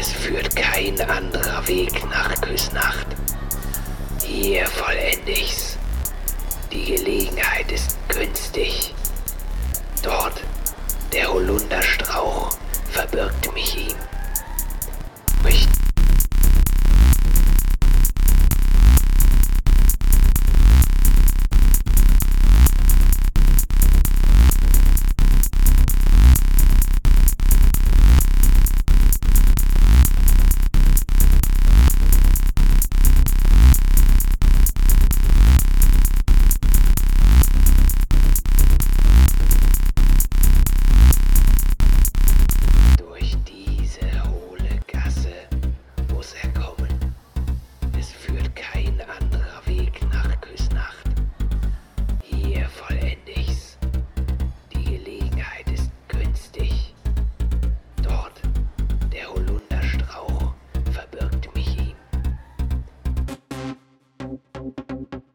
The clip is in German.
Es führt kein anderer Weg nach Küsnacht. Hier vollende ich's. Die Gelegenheit ist günstig. Dort, der Holunderstrauch verbirgt mich ihm.